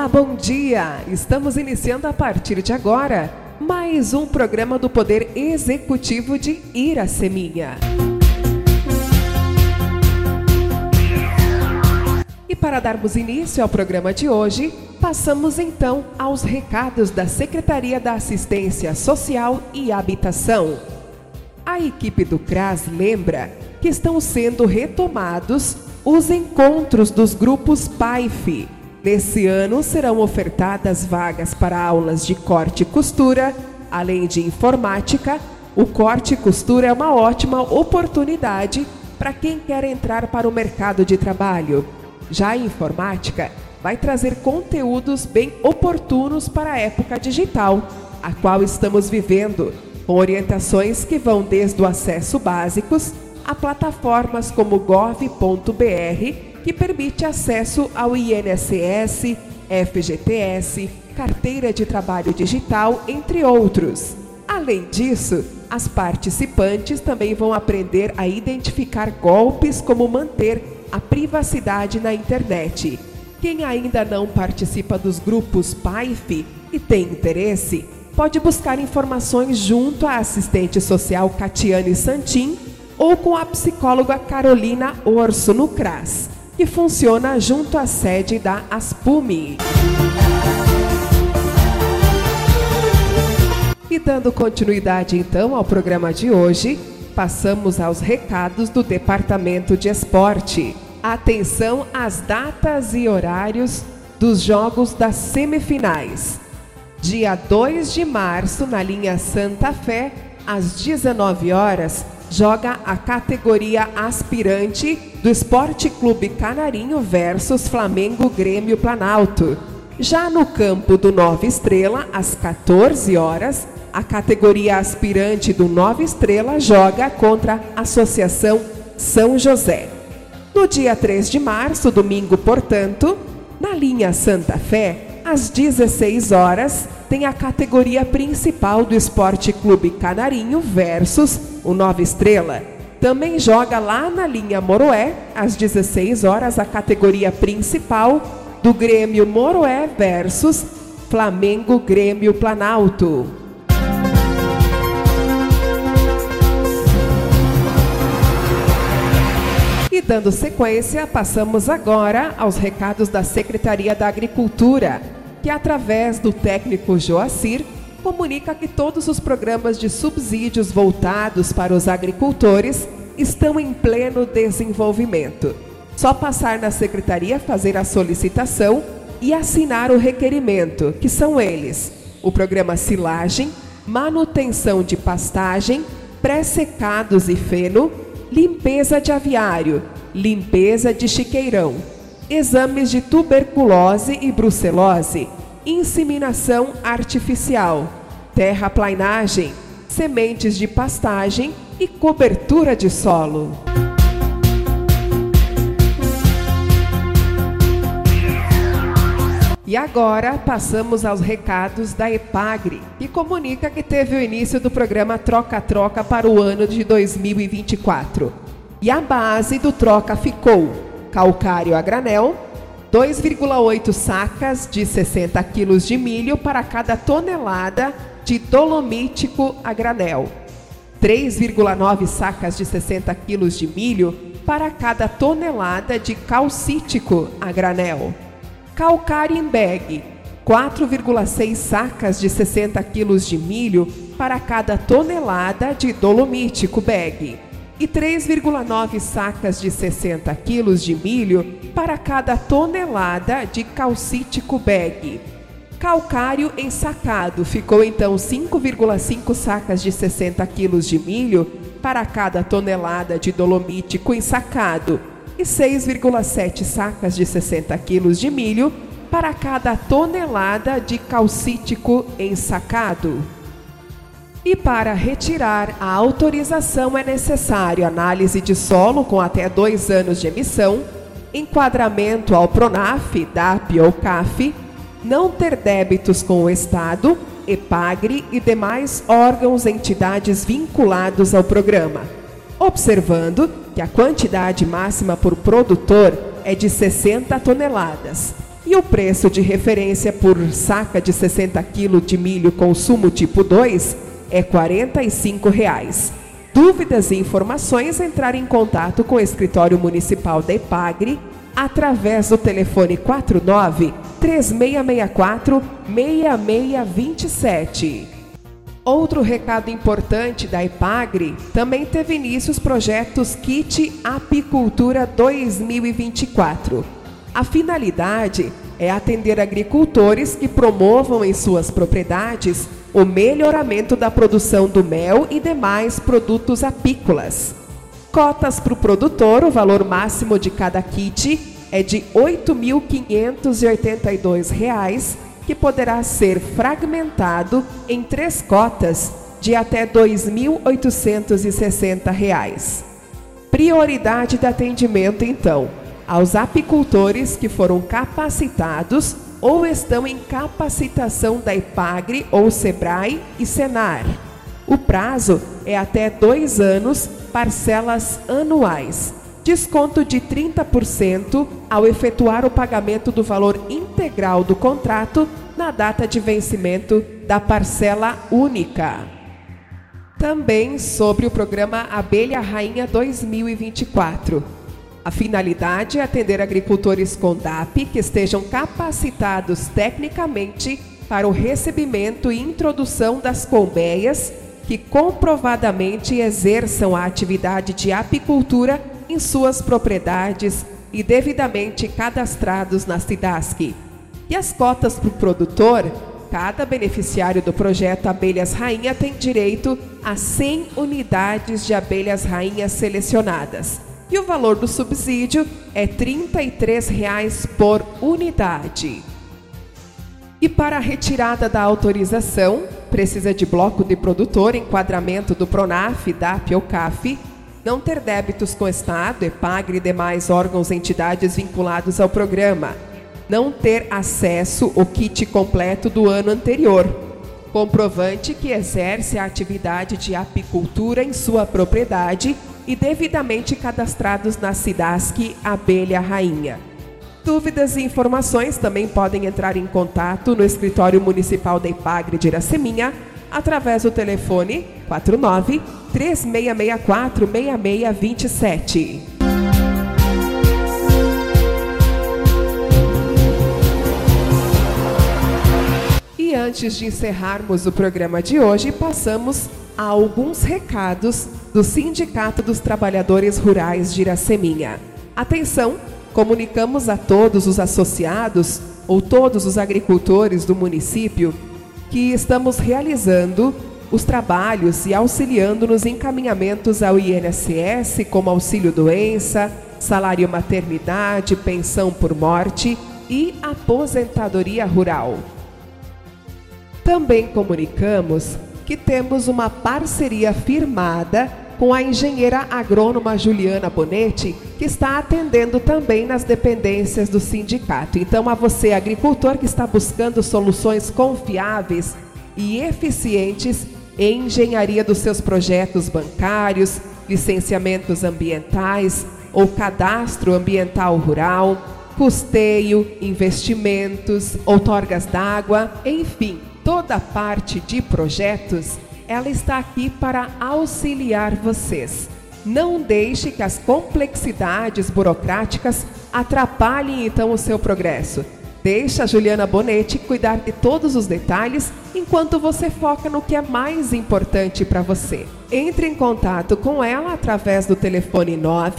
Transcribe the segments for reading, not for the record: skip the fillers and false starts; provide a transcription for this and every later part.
bom dia! Estamos iniciando a partir de agora mais um programa do Poder Executivo de Iraceminha. E para darmos início ao programa de hoje, passamos então aos recados da Secretaria da Assistência Social e Habitação. A equipe do CRAS lembra que estão sendo retomados os encontros dos grupos PAIF. Nesse ano serão ofertadas vagas para aulas de corte e costura, além de informática. O corte e costura é uma ótima oportunidade para quem quer entrar para o mercado de trabalho. Já a informática vai trazer conteúdos bem oportunos para a época digital, a qual estamos vivendo, com orientações que vão desde o acesso básicos a plataformas como gov.br, que permite acesso ao INSS, FGTS, carteira de trabalho digital, entre outros. Além disso, as participantes também vão aprender a identificar golpes, como manter a privacidade na internet. Quem ainda não participa dos grupos PAIF e tem interesse, pode buscar informações junto à assistente social Catiane Santin ou com a psicóloga Carolina Orso no CRAS, que funciona junto à sede da ASPUME. E dando continuidade então ao programa de hoje, passamos aos recados do Departamento de Esporte. Atenção às datas e horários dos jogos das semifinais. Dia 2 de março, na linha Santa Fé, às 19 horas, joga a categoria aspirante do Esporte Clube Canarinho versus Flamengo Grêmio Planalto. Já no campo do Nova Estrela, às 14 horas, a categoria aspirante do Nova Estrela joga contra a Associação São José. No dia 3 de março, domingo, portanto, na linha Santa Fé, às 16 horas, tem a categoria principal do Esporte Clube Canarinho versus o Nova Estrela. Também joga lá na linha Moroé, às 16 horas, a categoria principal do Grêmio Moroé versus Flamengo Grêmio Planalto. E dando sequência, passamos agora aos recados da Secretaria da Agricultura, que através do técnico Joacir, comunica que todos os programas de subsídios voltados para os agricultores estão em pleno desenvolvimento. Só passar na secretaria, fazer a solicitação e assinar o requerimento, que são eles: o programa silagem, manutenção de pastagem, pré-secados e feno, limpeza de aviário, limpeza de chiqueirão, exames de tuberculose e brucelose, inseminação artificial, terraplanagem, sementes de pastagem e cobertura de solo. E agora passamos aos recados da EPAGRE, que comunica que teve o início do programa Troca-Troca para o ano de 2024. E a base do troca ficou calcário a granel, 2,8 sacas de 60 quilos de milho para cada tonelada de dolomítico a granel, 3,9 sacas de 60 quilos de milho para cada tonelada de calcítico a granel. Calcário em bag, 4,6 sacas de 60 quilos de milho para cada tonelada de dolomítico bag e 3,9 sacas de 60 quilos de milho para cada tonelada de calcítico bag. Calcário ensacado ficou então 5,5 sacas de 60 quilos de milho para cada tonelada de dolomítico ensacado e 6,7 sacas de 60 quilos de milho para cada tonelada de calcítico ensacado. E para retirar a autorização é necessário análise de solo com até 2 anos de emissão, enquadramento ao PRONAF, DAP ou CAF, não ter débitos com o Estado, EPAGRE e demais órgãos e entidades vinculados ao programa, observando que a quantidade máxima por produtor é de 60 toneladas e o preço de referência por saca de 60 kg de milho consumo tipo 2 é R$ 45. Dúvidas e informações, entrar em contato com o Escritório Municipal da EPAGRE através do telefone 49-3664-6627. Outro recado importante da EPAGRE: também teve início os projetos Kit Apicultura 2024. A finalidade é atender agricultores que promovam em suas propriedades o melhoramento da produção do mel e demais produtos apícolas. Cotas para o produtor: o valor máximo de cada kit é de R$ 8.582, que poderá ser fragmentado em 3 cotas de até R$ 2.860. Prioridade de atendimento, então, aos apicultores que foram capacitados ou estão em capacitação da EPAGRE ou SEBRAE e SENAR. O prazo é até 2 anos, parcelas anuais. Desconto de 30% ao efetuar o pagamento do valor integral do contrato na data de vencimento da parcela única. Também sobre o programa Abelha Rainha 2024. A finalidade é atender agricultores com DAP que estejam capacitados tecnicamente para o recebimento e introdução das colmeias que comprovadamente exerçam a atividade de apicultura em suas propriedades e devidamente cadastrados na SIDASC. E as cotas para o produtor: cada beneficiário do projeto Abelhas Rainha tem direito a 100 unidades de abelhas rainhas selecionadas. E o valor do subsídio é R$ 33 por unidade. E para a retirada da autorização, precisa de bloco de produtor, enquadramento do PRONAF, DAP ou CAF, não ter débitos com o Estado, EPAGRE e demais órgãos e entidades vinculados ao programa, não ter acesso ao kit completo do ano anterior, comprovante que exerce a atividade de apicultura em sua propriedade e devidamente cadastrados na SIDASC Abelha Rainha. Dúvidas e informações também podem entrar em contato no Escritório Municipal da EPAGRE de Iraceminha através do telefone 49-3664-6627. E antes de encerrarmos o programa de hoje, passamos a alguns recados do Sindicato dos Trabalhadores Rurais de Iraceminha. Atenção! Comunicamos a todos os associados ou todos os agricultores do município que estamos realizando os trabalhos e auxiliando nos encaminhamentos ao INSS, como auxílio-doença, salário maternidade, pensão por morte e aposentadoria rural. Também comunicamos que temos uma parceria firmada com a engenheira agrônoma Juliana Bonetti, que está atendendo também nas dependências do sindicato. Então, a você, agricultor, que está buscando soluções confiáveis e eficientes em engenharia dos seus projetos bancários, licenciamentos ambientais ou cadastro ambiental rural, custeio, investimentos, outorgas d'água, enfim, toda a parte de projetos, ela está aqui para auxiliar vocês. Não deixe que as complexidades burocráticas atrapalhem então o seu progresso. Deixa a Juliana Bonetti cuidar de todos os detalhes enquanto você foca no que é mais importante para você. Entre em contato com ela através do telefone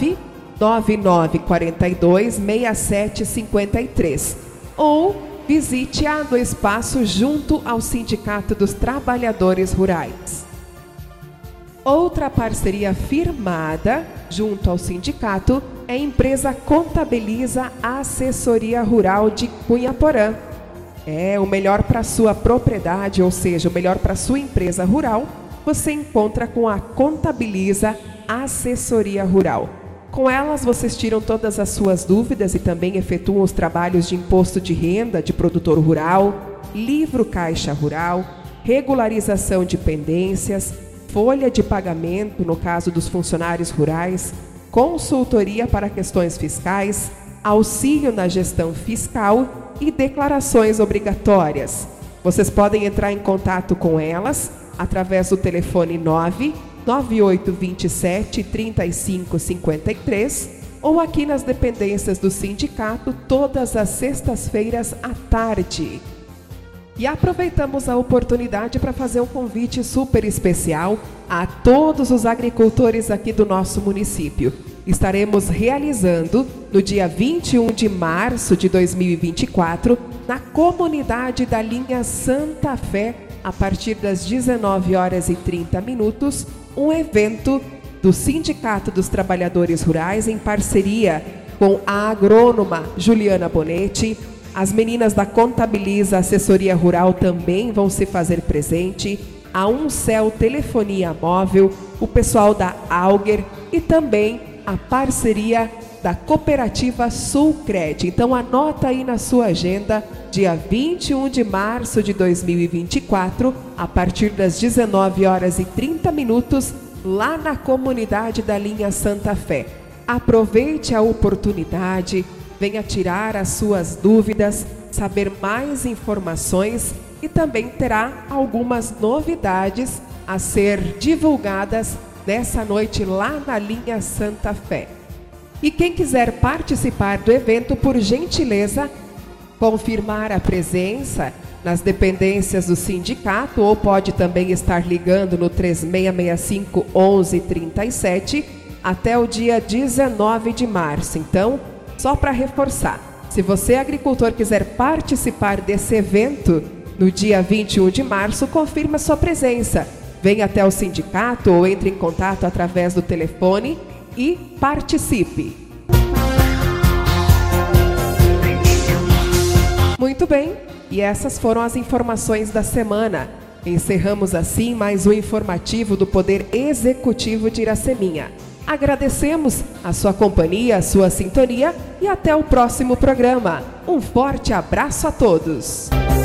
999426753 ou visite-a no espaço junto ao Sindicato dos Trabalhadores Rurais. Outra parceria firmada junto ao sindicato é a empresa Contabiliza Assessoria Rural de Cunhaporã. É o melhor para sua propriedade, ou seja, o melhor para sua empresa rural, você encontra com a Contabiliza Assessoria Rural. Com elas, vocês tiram todas as suas dúvidas e também efetuam os trabalhos de imposto de renda de produtor rural, livro caixa rural, regularização de pendências, folha de pagamento no caso dos funcionários rurais, consultoria para questões fiscais, auxílio na gestão fiscal e declarações obrigatórias. Vocês podem entrar em contato com elas através do telefone 99827 3553 ou aqui nas dependências do sindicato todas as sextas-feiras à tarde. E aproveitamos a oportunidade para fazer um convite super especial a todos os agricultores aqui do nosso município. Estaremos realizando no dia 21 de março de 2024, na comunidade da linha Santa Fé, a partir das 19h30, um evento do Sindicato dos Trabalhadores Rurais em parceria com a agrônoma Juliana Bonetti. As meninas da Contabiliza Assessoria Rural também vão se fazer presente, a Uncel Telefonia Móvel, o pessoal da Auger e também a parceria da Cooperativa Sulcred. Então anota aí na sua agenda, dia 21 de março de 2024, a partir das 19h30, lá na comunidade da linha Santa Fé. Aproveite a oportunidade, venha tirar as suas dúvidas, saber mais informações e também terá algumas novidades a ser divulgadas nessa noite lá na linha Santa Fé. E quem quiser participar do evento, por gentileza, confirmar a presença nas dependências do sindicato ou pode também estar ligando no 3665 1137 até o dia 19 de março. Então, só para reforçar, se você agricultor quiser participar desse evento no dia 21 de março, confirma sua presença. Venha até o sindicato ou entre em contato através do telefone e participe. Muito bem, e essas foram as informações da semana. Encerramos assim mais um informativo do Poder Executivo de Iraceminha. Agradecemos a sua companhia, a sua sintonia e até o próximo programa. Um forte abraço a todos!